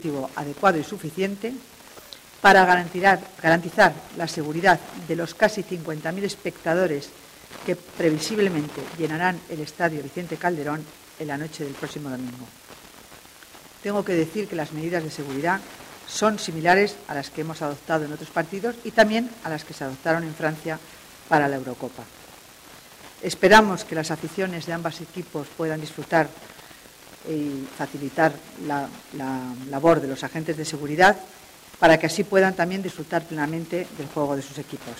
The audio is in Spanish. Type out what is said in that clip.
adecuado y suficiente para garantizar la seguridad de los casi 50.000 espectadores que previsiblemente llenarán el Estadio Vicente Calderón en la noche del próximo domingo. Tengo que decir que las medidas de seguridad son similares a las que hemos adoptado en otros partidos y también a las que se adoptaron en Francia para la Eurocopa. Esperamos que las aficiones de ambos equipos puedan disfrutar y facilitar la labor de los agentes de seguridad para que así puedan también disfrutar plenamente del juego de sus equipos.